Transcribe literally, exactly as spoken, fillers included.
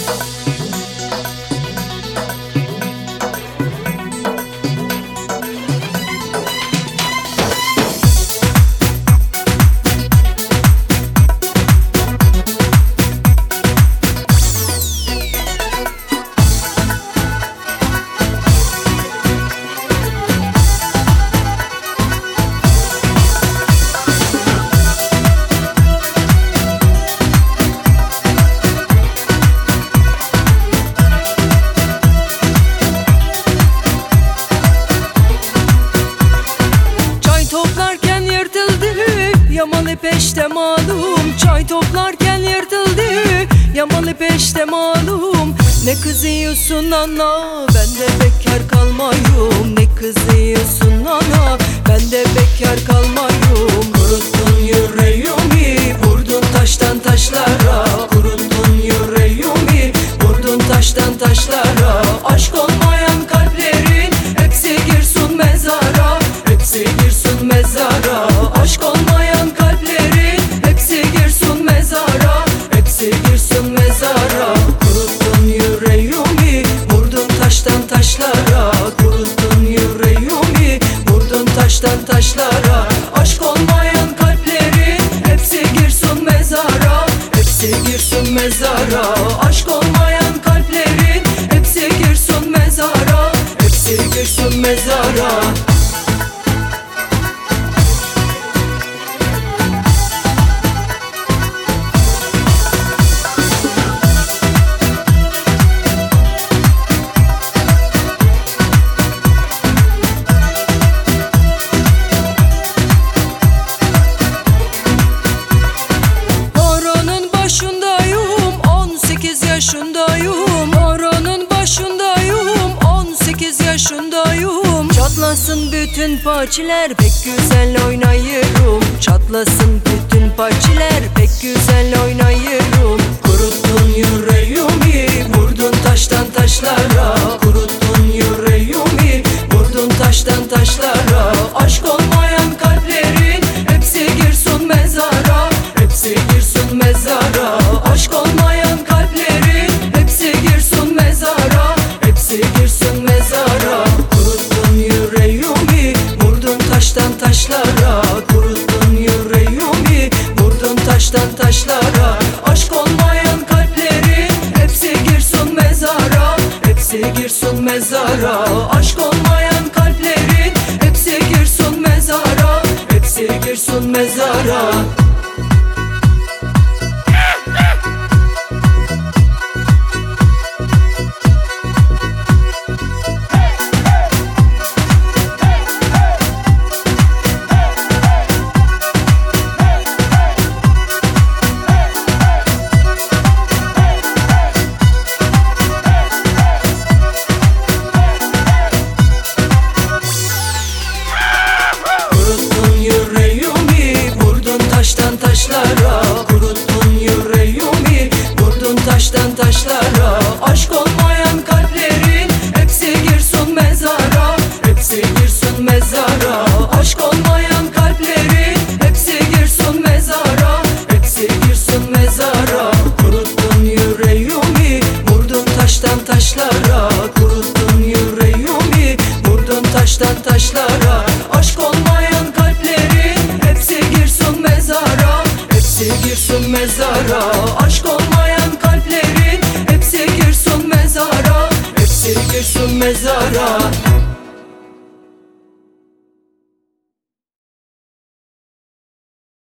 Yamalı peşte malum, çay toplarken yırtıldı. Yamalı peşte malum. Ne kızıyorsun ana, ben de bekar kalmayım. Ne kızıyorsun ana, ben de bekar kalmayım. Kuruttun yüreğimi, vurdun taştan taşlara. Kuruttun yüreğimi, vurdun taştan taşlara. Aşk olmayan kalplerin hepsi girsin mezara. Hepsi girsin mezara. Aşk olmayan kalplerin hepsi girsin mezara. Hepsi girsin mezara. Kuruttun yüreğimi, vurdun taştan taşlara. Kuruttun yüreğimi, vurdun taştan taşlara. Aşk olmayan kalplerin hepsi girsin mezara. Hepsi girsin mezara. Aşk olmayan kalplerin hepsi girsin mezara. Hepsi girsin mezara. Yaşındayım, oranın başındayım. On sekiz yaşındayım. Çatlasın bütün parçalar, pek güzel oynayırım. Çatlasın bütün parçalar, pek güzel oynayırım. Kuruttun yüreğimi, vurdun taştan taşlara. Kuruttun yüreğimi, vurdun taştan taşlara. Aşk olmayan kalplerin hepsi girsin mezara. Hepsi girsin mezara. Aşk olmayan kalplerin hepsi girsin mezara. Hepsi girsin mezara. Kuruttun yüreğimi, vurdun taştan taşlara. Kuruttun yüreğimi, vurdun taştan taşlara. Aşk olmayan kalplerin hepsi girsin mezara. Hepsi girsin mezara. Aşk olmayan kalplerin hepsi girsin mezara. Hepsi girsin mezara. Kuruttun yüreğimi, vurdun taştan taşlara. Aşk olmayan kalplerin hepsi girsin mezara. Hepsi girsin mezara. Aşk olmayan kalplerin hepsi girsin mezara. Hepsi girsin mezara. Kuruttun yüreğimi, vurdun taştan taşlara. Kuruttun yüreğimi, vurdun taştan taşlara. Aşk olmayan kalplerin hepsi girsin mezara. Hepsi girsin mezara. Aşk olmayan kalplerin hepsi girsin mezara. Hepsi girsin mezara.